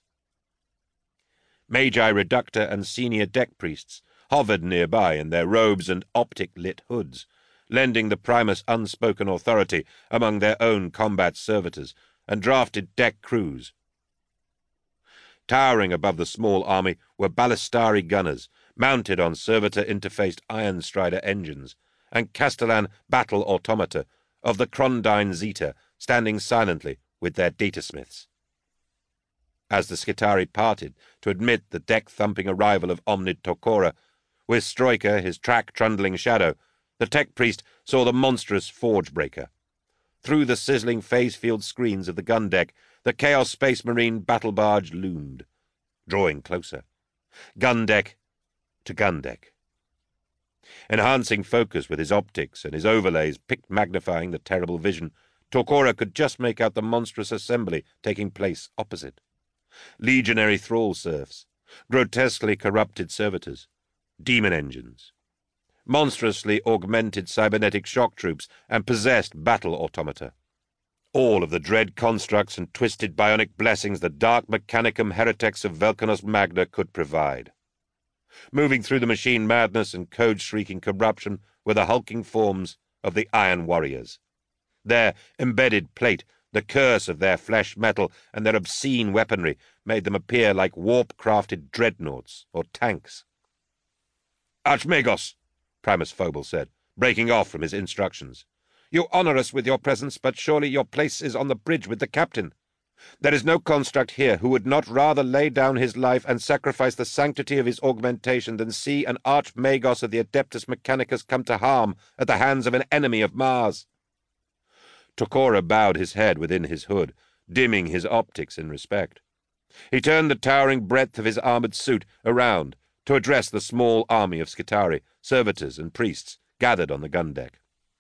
Magi Reductor and senior deck priests hovered nearby in their robes and optic-lit hoods, lending the Primus unspoken authority among their own combat servitors and drafted deck crews. Towering above the small army were Ballistari gunners, mounted on servitor-interfaced Iron Strider engines, and Castellan battle automata of the Krondine Zeta standing silently with their datasmiths. As the Skitarii parted to admit the deck-thumping arrival of Omnid Tokora, with Stroika, his track-trundling shadow, the tech priest saw the monstrous forge breaker. Through the sizzling phase-field screens of the gun deck, the Chaos Space Marine battle barge loomed, drawing closer. Gun deck to gun deck. Enhancing focus with his optics and his overlays magnifying the terrible vision, Tokora could just make out the monstrous assembly taking place opposite. Legionary thrall serfs, grotesquely corrupted servitors, demon engines, monstrously augmented cybernetic shock troops, and possessed battle automata. all of the dread constructs and twisted bionic blessings the dark mechanicum heretics of Velcanos Magna could provide. Moving through the machine madness and code-shrieking corruption were the hulking forms of the Iron Warriors. Their embedded plate, the curse of their flesh metal, and their obscene weaponry made them appear like warp-crafted dreadnoughts or tanks. "Archmagos," Primus Phobal said, breaking off from his instructions. "You honor us with your presence, but surely your place is on the bridge with the captain. There is no construct here who would not rather lay down his life and sacrifice the sanctity of his augmentation than see an Archmagos of the Adeptus Mechanicus come to harm at the hands of an enemy of Mars." Tokora bowed his head within his hood, dimming his optics in respect. He turned the towering breadth of his armored suit around to address the small army of Skitarii, servitors, and priests gathered on the gun deck.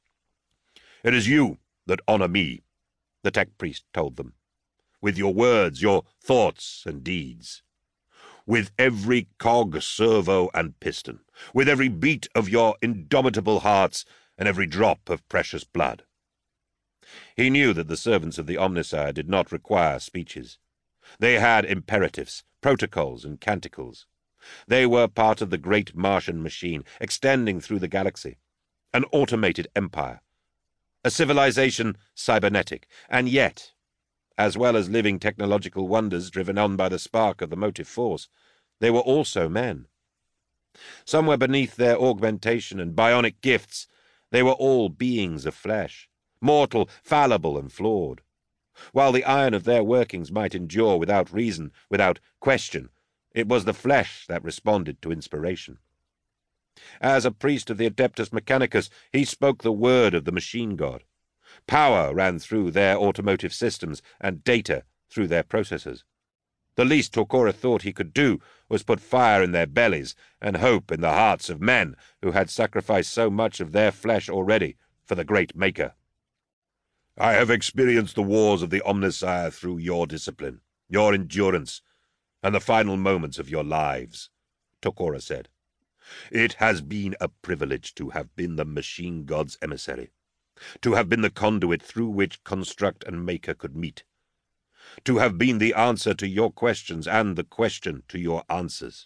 "It is you that honor me," the tech priest told them, "with your words, your thoughts and deeds. With every cog, servo, and piston, with every beat of your indomitable hearts, and every drop of precious blood." He knew that the servants of the Omnissiah did not require speeches. They had imperatives, protocols, and canticles. They were part of the great Martian machine, extending through the galaxy, an automated empire, a civilization cybernetic, and yet, as well as living technological wonders driven on by the spark of the motive force, they were also men. Somewhere beneath their augmentation and bionic gifts, they were all beings of flesh, mortal, fallible, and flawed. While the iron of their workings might endure without reason, without question, it was the flesh that responded to inspiration. As a priest of the Adeptus Mechanicus, he spoke the word of the machine god. Power ran through their automotive systems and data through their processors. The least Tokora thought he could do was put fire in their bellies and hope in the hearts of men who had sacrificed so much of their flesh already for the great Maker. "I have experienced the wars of the Omnissiah through your discipline, your endurance, and the final moments of your lives," Tokora said. "It has been a privilege to have been the machine god's emissary, to have been the conduit through which construct and maker could meet, to have been the answer to your questions and the question to your answers.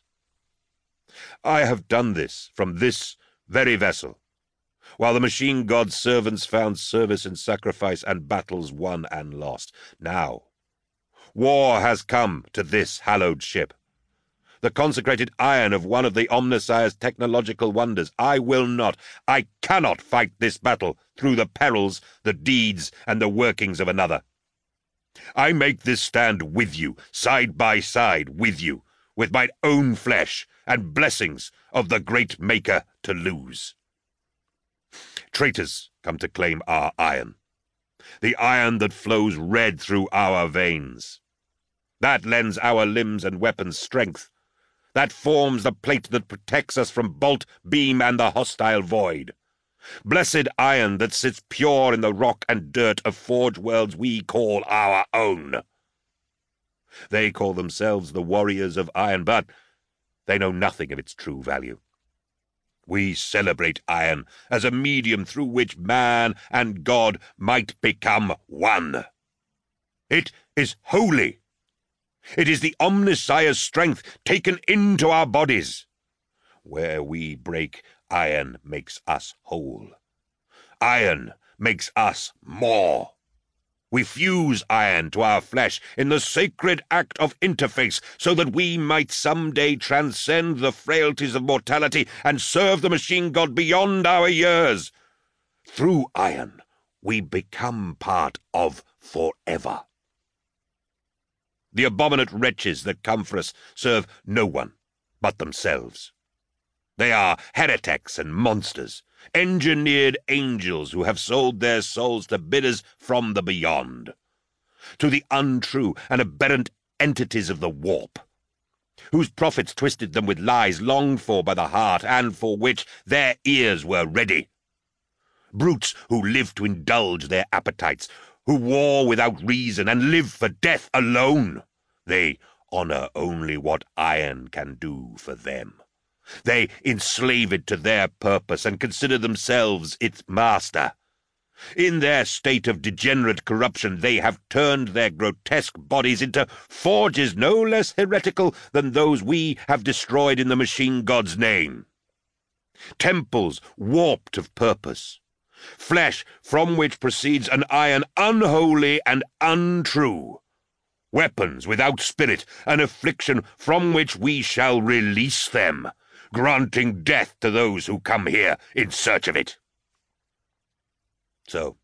I have done this from this very vessel, while the machine god's servants found service in sacrifice and battles won and lost. Now, war has come to this hallowed ship, the consecrated iron of one of the Omnissiah's technological wonders. I cannot fight this battle through the perils, the deeds, and the workings of another. I make this stand with you, side by side with you, with my own flesh and blessings of the great Maker to lose. Traitors come to claim our iron, the iron that flows red through our veins. That lends our limbs and weapons strength. That forms the plate that protects us from bolt, beam, and the hostile void. Blessed iron that sits pure in the rock and dirt of forge worlds we call our own. They call themselves the warriors of iron, but they know nothing of its true value. We celebrate iron as a medium through which man and God might become one. It is holy. It is the Omnissiah's strength taken into our bodies. Where we break, iron makes us whole. Iron makes us more. We fuse iron to our flesh in the sacred act of interface so that we might someday transcend the frailties of mortality and serve the machine god beyond our years. Through iron, we become part of forever. The abominate wretches that come for us serve no one but themselves. They are heretics and monsters, engineered angels who have sold their souls to bidders from the beyond, to the untrue and aberrant entities of the warp, whose prophets twisted them with lies longed for by the heart and for which their ears were ready. Brutes who live to indulge their appetites, who war without reason and live for death alone. They honor only what iron can do for them. They enslave it to their purpose and consider themselves its master. In their state of degenerate corruption, they have turned their grotesque bodies into forges no less heretical than those we have destroyed in the machine god's name. Temples warped of purpose, flesh from which proceeds an iron unholy and untrue, weapons without spirit, an affliction from which we shall release them, granting death to those who come here in search of it. So,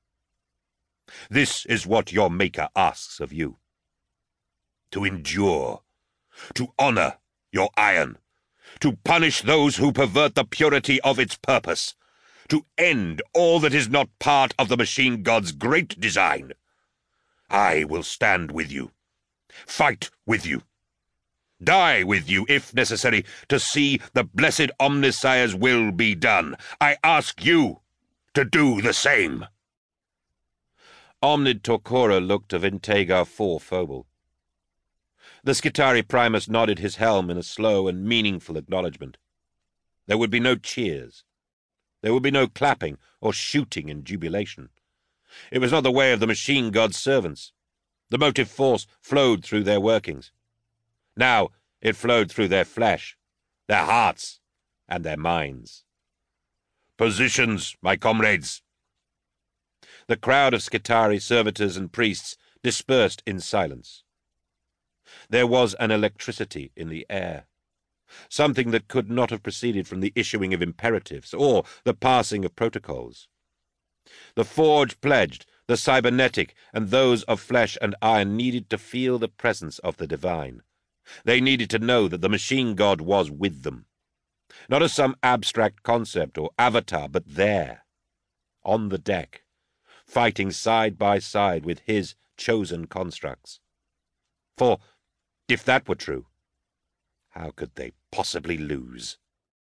this is what your Maker asks of you. To endure, to honor your iron, to punish those who pervert the purity of its purpose, to end all that is not part of the machine god's great design. I will stand with you, fight with you, die with you if necessary, to see the blessed Omnissiah's will be done. I ask you to do the same. Omnid Torquora looked to Vintegar 4 Phobal. The Skitarii Primus nodded his helm in a slow and meaningful acknowledgment. There would be no cheers. There would be no clapping or shooting in jubilation. It was not the way of the machine god's servants. The motive force flowed through their workings. Now it flowed through their flesh, their hearts, and their minds. Positions, my comrades! The crowd of Skitarii servitors and priests dispersed in silence. There was an electricity in the air, something that could not have proceeded from the issuing of imperatives or the passing of protocols. The forge pledged, the cybernetic, and those of flesh and iron needed to feel the presence of the divine. They needed to know that the machine god was with them, not as some abstract concept or avatar, but there, on the deck, fighting side by side with his chosen constructs. For, if that were true, how could they possibly lose?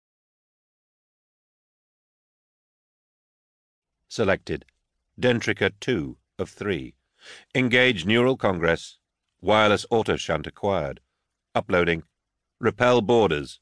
Selected. Dentrica 2 of 3. Engage Neural Congress. Wireless Autoshunt acquired. Uploading. Repel Borders.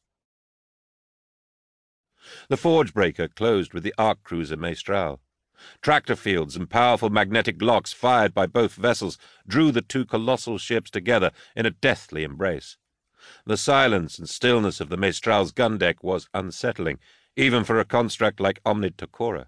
The forge breaker closed with the arc cruiser Maestral. Tractor fields and powerful magnetic locks fired by both vessels drew the two colossal ships together in a deathly embrace. The silence and stillness of the Maestral's gun deck was unsettling, even for a construct like Omnid Torquora.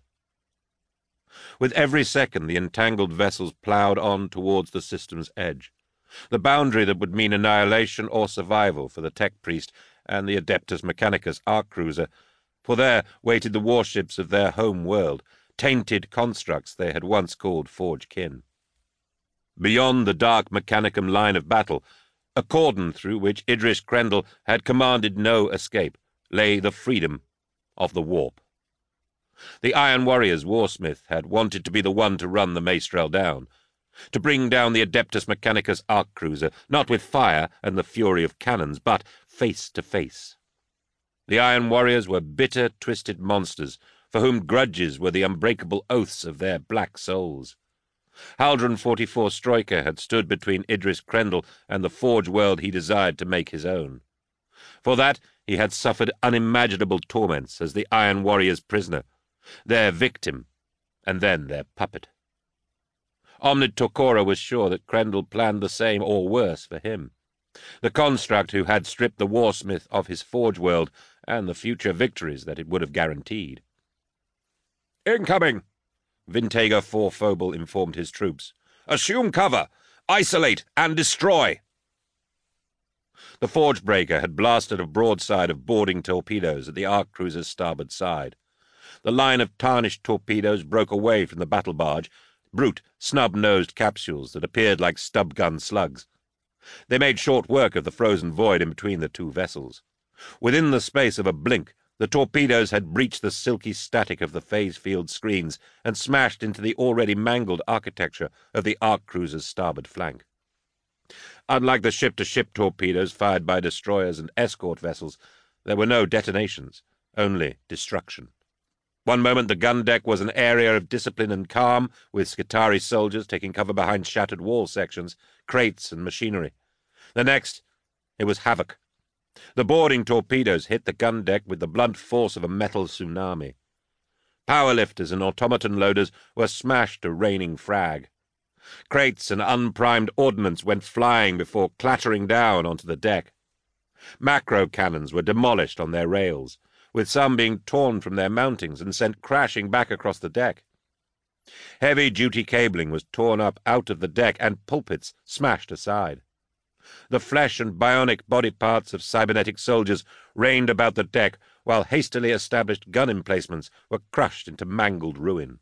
With every second the entangled vessels ploughed on towards the system's edge, the boundary that would mean annihilation or survival for the tech priest and the Adeptus Mechanicus arc cruiser, for there waited the warships of their home world, tainted constructs they had once called forge kin. Beyond the dark Mechanicum line of battle, a cordon through which Idris Krendel had commanded no escape, lay the freedom of the warp. The Iron Warrior's warsmith had wanted to be the one to run the Maestral down, to bring down the Adeptus Mechanicus arc cruiser, not with fire and the fury of cannons, but face to face. The Iron Warriors were bitter, twisted monsters, for whom grudges were the unbreakable oaths of their black souls. Haldron 44 Stroika had stood between Idris Krendel and the forge world he desired to make his own. For that he had suffered unimaginable torments as the Iron Warrior's prisoner, their victim, and then their puppet. Omnid Torquora was sure that Krendel planned the same or worse for him. The construct who had stripped the warsmith of his forge world and the future victories that it would have guaranteed. "Incoming!" Vintegar 4 Phobal informed his troops. "Assume cover! Isolate and destroy!" The forge breaker had blasted a broadside of boarding torpedoes at the arc cruiser's starboard side. The line of tarnished torpedoes broke away from the battle barge, brute, snub-nosed capsules that appeared like stub-gun slugs. They made short work of the frozen void in between the two vessels. Within the space of a blink, the torpedoes had breached the silky static of the phase field screens and smashed into the already mangled architecture of the arc cruiser's starboard flank. Unlike the ship-to-ship torpedoes fired by destroyers and escort vessels, there were no detonations, only destruction. One moment the gun deck was an area of discipline and calm, with Skitarii soldiers taking cover behind shattered wall sections, crates, and machinery. The next, it was havoc. The boarding torpedoes hit the gun deck with the blunt force of a metal tsunami. Powerlifters and automaton loaders were smashed to raining frag. Crates and unprimed ordnance went flying before clattering down onto the deck. Macro cannons were demolished on their rails, with some being torn from their mountings and sent crashing back across the deck. Heavy-duty cabling was torn up out of the deck and pulpits smashed aside. The flesh and bionic body parts of cybernetic soldiers rained about the deck, while hastily established gun emplacements were crushed into mangled ruin.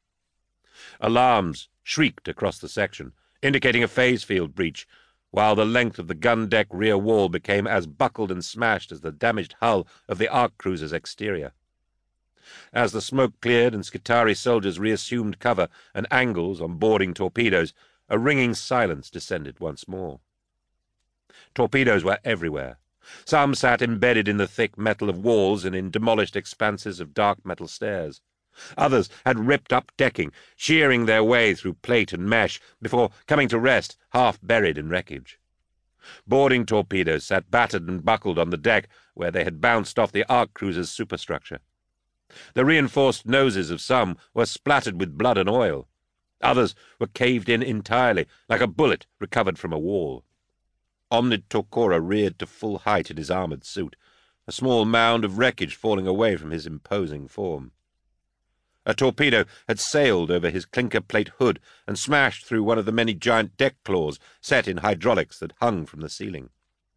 Alarms shrieked across the section, indicating a phase field breach, while the length of the gun deck rear wall became as buckled and smashed as the damaged hull of the arc cruiser's exterior. As the smoke cleared and Skitarii soldiers reassumed cover and angles on boarding torpedoes, a ringing silence descended once more. Torpedoes were everywhere. Some sat embedded in the thick metal of walls and in demolished expanses of dark metal stairs. Others had ripped up decking, shearing their way through plate and mesh before coming to rest, half buried in wreckage. Boarding torpedoes sat battered and buckled on the deck where they had bounced off the arc cruiser's superstructure. The reinforced noses of some were splattered with blood and oil. Others were caved in entirely, like a bullet recovered from a wall. Omnid Torquora reared to full height in his armored suit, a small mound of wreckage falling away from his imposing form. A torpedo had sailed over his clinker-plate hood and smashed through one of the many giant deck claws set in hydraulics that hung from the ceiling.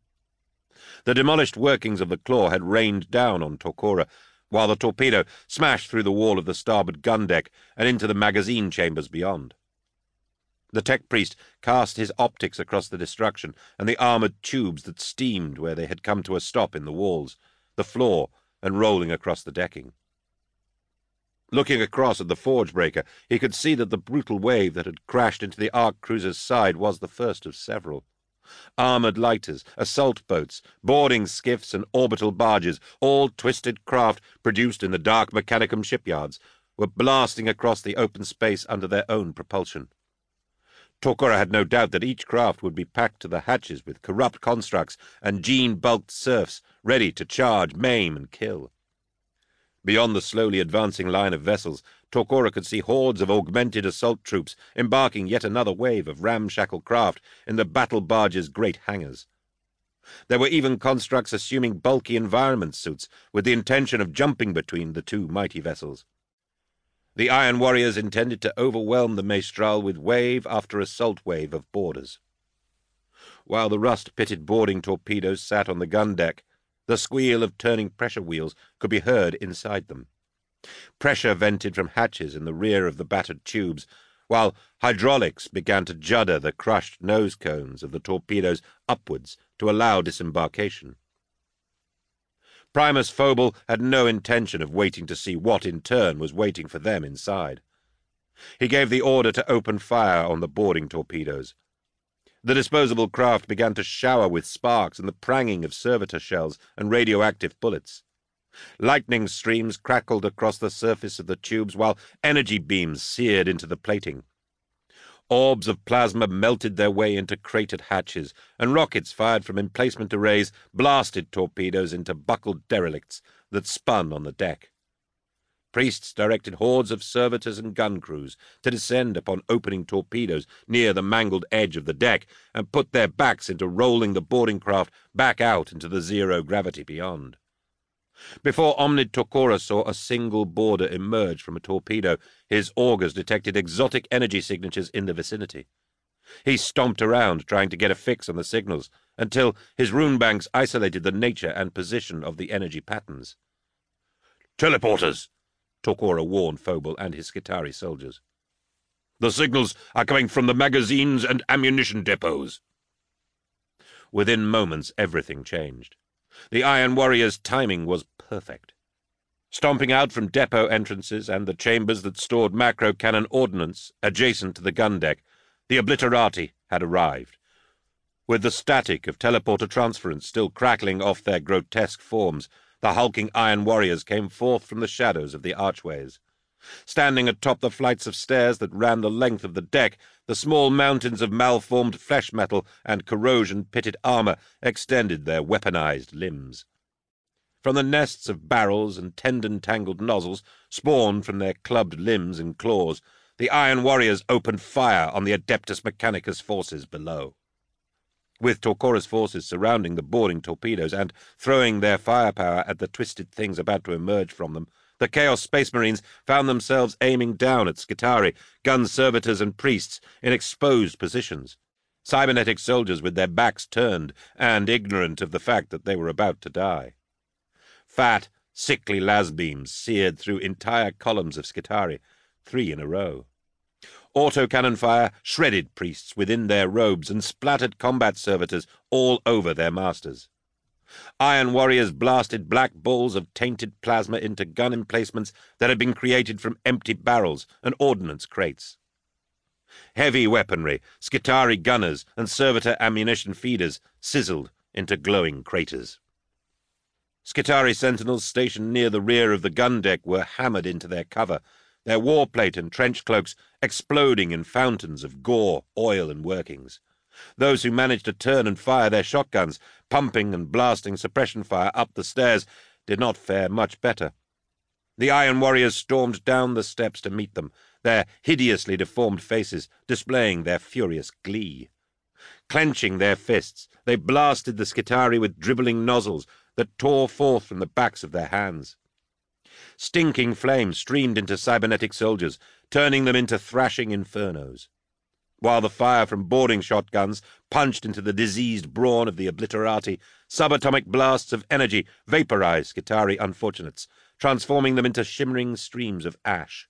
The demolished workings of the claw had rained down on Torquora, while the torpedo smashed through the wall of the starboard gun deck and into the magazine chambers beyond. The tech priest cast his optics across the destruction and the armored tubes that steamed where they had come to a stop in the walls, the floor, and rolling across the decking. Looking across at the forge breaker, he could see that the brutal wave that had crashed into the arc cruiser's side was the first of several. Armored lighters, assault boats, boarding skiffs, and orbital barges, all twisted craft produced in the dark Mechanicum shipyards, were blasting across the open space under their own propulsion. Torquora had no doubt that each craft would be packed to the hatches with corrupt constructs and gene-bulked serfs ready to charge, maim, and kill. Beyond the slowly advancing line of vessels, Torquora could see hordes of augmented assault troops embarking yet another wave of ramshackle craft in the battle barge's great hangars. There were even constructs assuming bulky environment suits with the intention of jumping between the two mighty vessels. The Iron Warriors intended to overwhelm the Maestral with wave after assault wave of boarders. While the rust-pitted boarding torpedoes sat on the gun deck, the squeal of turning pressure wheels could be heard inside them. Pressure vented from hatches in the rear of the battered tubes, while hydraulics began to judder the crushed nose cones of the torpedoes upwards to allow disembarkation. Primus Phobal had no intention of waiting to see what in turn was waiting for them inside. He gave the order to open fire on the boarding torpedoes. The disposable craft began to shower with sparks and the pranging of servitor shells and radioactive bullets. Lightning streams crackled across the surface of the tubes while energy beams seared into the plating. Orbs of plasma melted their way into cratered hatches, and rockets fired from emplacement arrays blasted torpedoes into buckled derelicts that spun on the deck. Priests directed hordes of servitors and gun crews to descend upon opening torpedoes near the mangled edge of the deck and put their backs into rolling the boarding craft back out into the zero-gravity beyond. Before Omnid Torquora saw a single boarder emerge from a torpedo, his augurs detected exotic energy signatures in the vicinity. He stomped around, trying to get a fix on the signals, until his runebanks isolated the nature and position of the energy patterns. "Teleporters!" Torquora warned Phobal and his Skitarii soldiers. "The signals are coming from the magazines and ammunition depots." Within moments, everything changed. The Iron Warrior's timing was perfect. Stomping out from depot entrances and the chambers that stored macro-cannon ordnance adjacent to the gun deck, the Obliterati had arrived. With the static of teleporter transference still crackling off their grotesque forms, the hulking Iron Warriors came forth from the shadows of the archways. Standing atop the flights of stairs that ran the length of the deck, the small mountains of malformed flesh metal and corrosion-pitted armor extended their weaponized limbs. From the nests of barrels and tendon-tangled nozzles, spawned from their clubbed limbs and claws, the Iron Warriors opened fire on the Adeptus Mechanicus forces below. With Torquora's forces surrounding the boarding torpedoes and throwing their firepower at the twisted things about to emerge from them, the Chaos Space Marines found themselves aiming down at Skitarii, gun servitors and priests in exposed positions, cybernetic soldiers with their backs turned and ignorant of the fact that they were about to die. Fat, sickly las-beams seared through entire columns of Skitarii, 3 in a row. Autocannon fire shredded priests within their robes and splattered combat servitors all over their masters. Iron Warriors blasted black balls of tainted plasma into gun emplacements that had been created from empty barrels and ordnance crates. Heavy weaponry, Skitarii gunners, and servitor ammunition feeders sizzled into glowing craters. Skitarii sentinels stationed near the rear of the gun deck were hammered into their cover, their warplate and trench cloaks exploding in fountains of gore, oil, and workings. Those who managed to turn and fire their shotguns, pumping and blasting suppression fire up the stairs, did not fare much better. The Iron Warriors stormed down the steps to meet them, their hideously deformed faces displaying their furious glee. Clenching their fists, they blasted the Skitarii with dribbling nozzles that tore forth from the backs of their hands. Stinking flame streamed into cybernetic soldiers, turning them into thrashing infernos, while the fire from boarding shotguns punched into the diseased brawn of the obliterati. Subatomic blasts of energy vaporized Skitarii unfortunates, transforming them into shimmering streams of ash.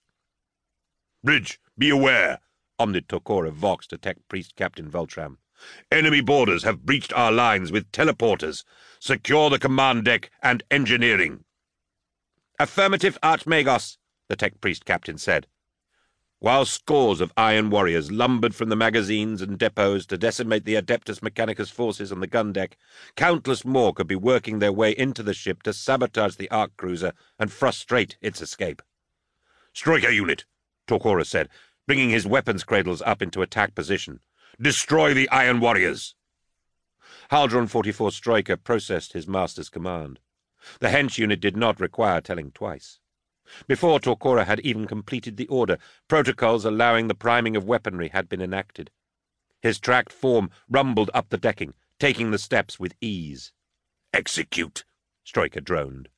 "Bridge, be aware," Omnid Torquora Vox to Tech Priest Captain Vultram. "Enemy boarders have breached our lines with teleporters. Secure the command deck and engineering." "Affirmative, Archmagos," the Tech Priest Captain said. While scores of Iron Warriors lumbered from the magazines and depots to decimate the Adeptus Mechanicus forces on the gun deck, countless more could be working their way into the ship to sabotage the Ark cruiser and frustrate its escape. "Striker unit," Torquora said, bringing his weapons cradles up into attack position. "Destroy the Iron Warriors." Haldron 44 Striker processed his master's command. The hench unit did not require telling twice. Before Torquora had even completed the order, protocols allowing the priming of weaponry had been enacted. His tracked form rumbled up the decking, taking the steps with ease. "Execute," Striker droned.